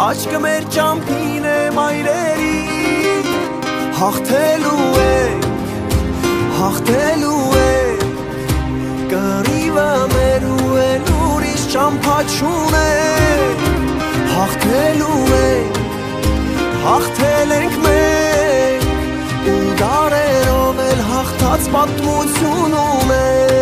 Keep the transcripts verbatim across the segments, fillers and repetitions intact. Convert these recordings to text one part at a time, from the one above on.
աչքը մեր ճամփին է մայրերի հաղթելու ենք հաղթելու ենք կռիվը մեր ու էլ ուրիշ ճամփա չունենք հաղթելու ենք հաղթել ենք մենք ու դարերով էլ հաղթած պատմություն ունենք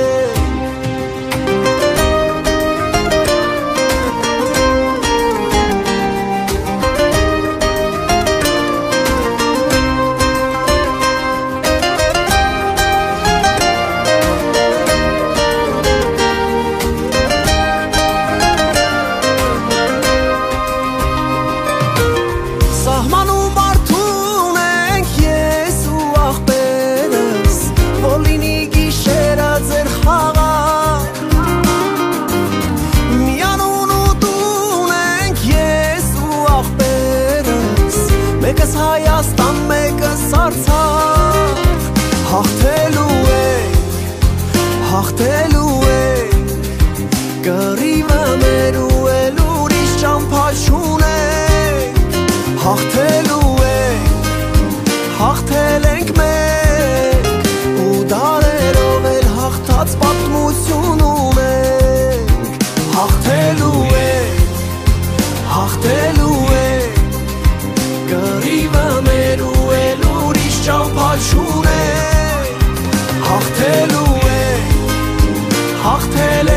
Հայաստան մեկս Արցախ հաղթելու ենք հաղթելու ենք կռիվը մեր ու էլ ուրիշ ճամփա չունենք հաղթելու ենք հաղթել ենք մենք ու դարերով էլ հաղթած պատմություն ունենք հաղթելու ենք հաղթելու ենք կռիվը մեր ու էլ ուրիշ ճամփա չունենք հաղթելու ենք հաղթել